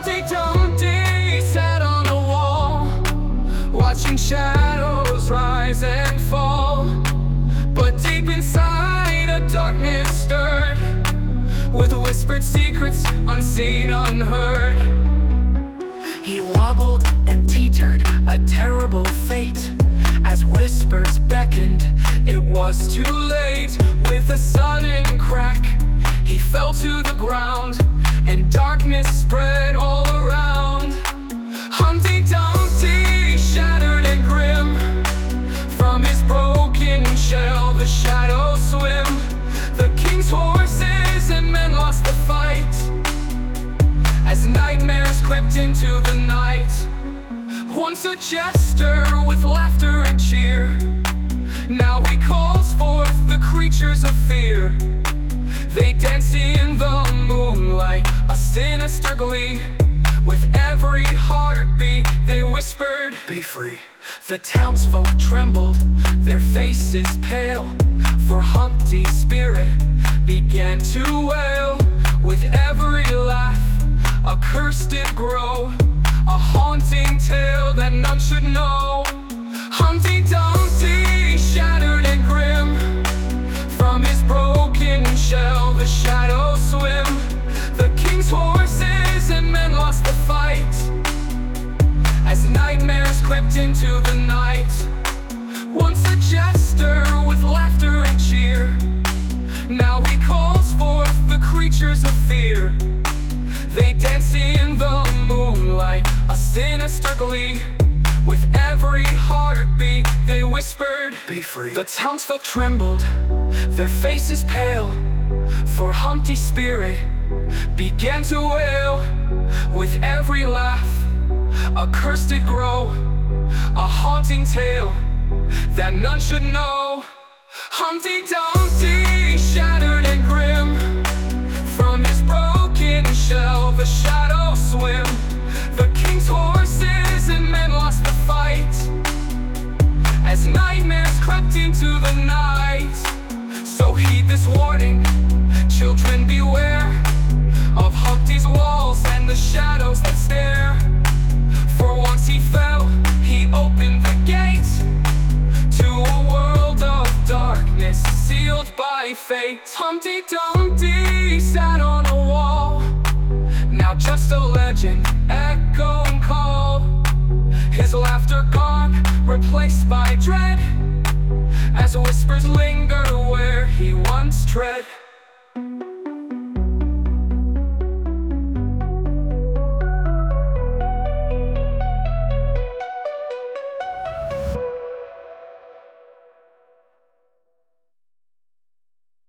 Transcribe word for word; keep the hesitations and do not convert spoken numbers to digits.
Humpty Dumpty sat on a wall, watching shadows rise and fall. But deep inside a darkness stirred, with whispered secrets unseen, unheard. He wobbled and teetered, a terrible fate. As whispers beckoned, it was too late. With a sudden crack, he fell to the ground, and darkness spread all around. Humpty Dumpty, shattered and grim, from his broken shell the shadows swim. The king's horses and men lost the fight, as nightmares crept into the night. Once a jester with laughter and cheer, now he calls forth the creatures of fear. They dance in the moonlight, a sinister glee. With every heartbeat they whispered, "Be free." The townsfolk trembled, their faces pale, for Humpty's spirit began to wail. With every laugh a curse did grow, a haunting tale that none should know. Humpty Dumpty, shattered and grim, from his broken shell the shadows swim. The king's horses and men lost the fight, as nightmares crept into the night. Once a jester with laughter and cheer, now he calls forth the creatures of fear. They dance in the moonlight, a sinister glee. With every heartbeat they whispered, "Be free." The townsfolk trembled, their faces pale, for Humpty's spirit began to wail. With every laugh a curse did grow, a haunting tale that none should know. Humpty Dumpty, shattered and grim, from his broken shell the shadows swim. The king's horses and men lost the fight, as nightmares crept into the night. So heed this warning, children, beware of Humpty's walls and the shadows that stare. For once he fell, he opened the gate to a world of darkness sealed by fate. Humpty Dumpty sat on a wall, now just a legend, echo and call. His laughter gone, replaced by dread, as whispers linger where he once tread.